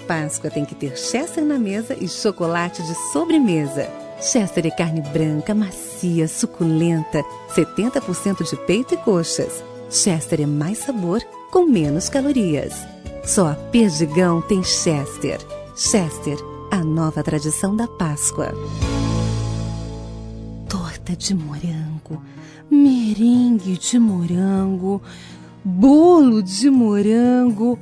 Páscoa tem que ter Chester na mesa e chocolate de sobremesa. Chester é carne branca, macia, suculenta, 70% de peito e coxas. Chester é mais sabor, com menos calorias. Só a Perdigão tem Chester. Chester, a nova tradição da Páscoa. Torta de morango, merengue de morango, bolo de morango.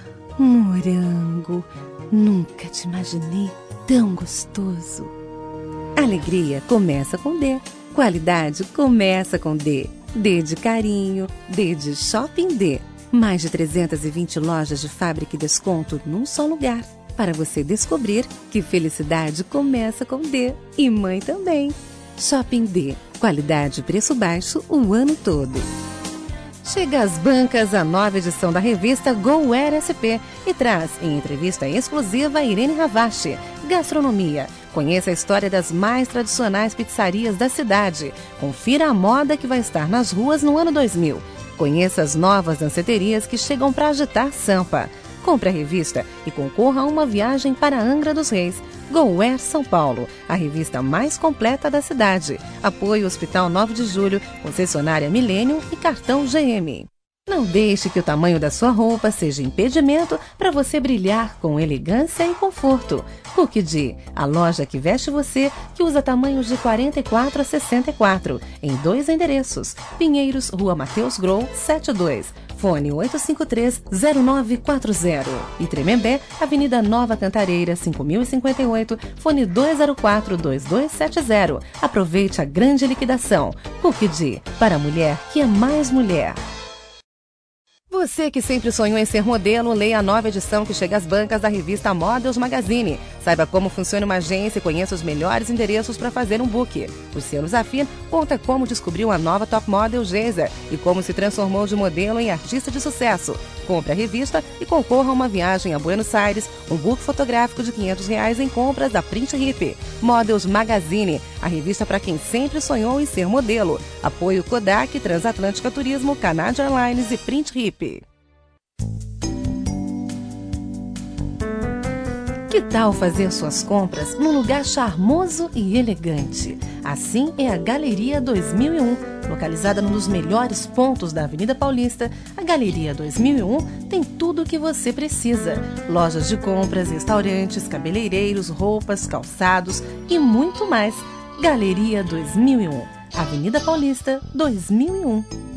Morango, nunca te imaginei tão gostoso. Alegria começa com D. Qualidade começa com D. D de carinho, D de Shopping D. Mais de 320 lojas de fábrica e desconto num só lugar. Para você descobrir que felicidade começa com D. E mãe também. Shopping D. Qualidade e preço baixo o ano todo. Chega às bancas a nova edição da revista GoWare SP e traz, em entrevista exclusiva, Irene Ravache, Gastronomia. Conheça a história das mais tradicionais pizzarias da cidade. Confira a moda que vai estar nas ruas no ano 2000. Conheça as novas danceterias que chegam para agitar Sampa. Compre a revista e concorra a uma viagem para Angra dos Reis. GoWare São Paulo, a revista mais completa da cidade. Apoio Hospital 9 de Julho, concessionária Millennium e cartão GM. Não deixe que o tamanho da sua roupa seja impedimento para você brilhar com elegância e conforto. Cooked, a loja que veste você, que usa tamanhos de 44 a 64, em 2 endereços. Pinheiros, Rua Mateus Grou, 72. Fone 853-0940. E Tremembé, Avenida Nova Cantareira, 5058, fone 204-2270. Aproveite a grande liquidação. Cooked, para a mulher que é mais mulher. Você que sempre sonhou em ser modelo, leia a nova edição que chega às bancas da revista Models Magazine. Saiba como funciona uma agência e conheça os melhores endereços para fazer um book. O selo Zafir conta como descobriu a nova top model Geisa e como se transformou de modelo em artista de sucesso. Compre a revista e concorra a uma viagem a Buenos Aires, um book fotográfico de R$500 em compras da Print Hip. Models Magazine, a revista para quem sempre sonhou em ser modelo. Apoio Kodak, Transatlântica Turismo, Canadian Airlines e Print Hip. Que tal fazer suas compras num lugar charmoso e elegante? Assim é a Galeria 2001. Localizada num dos melhores pontos da Avenida Paulista, a Galeria 2001 tem tudo o que você precisa. Lojas de compras, restaurantes, cabeleireiros, roupas, calçados e muito mais. Galeria 2001, Avenida Paulista 2001.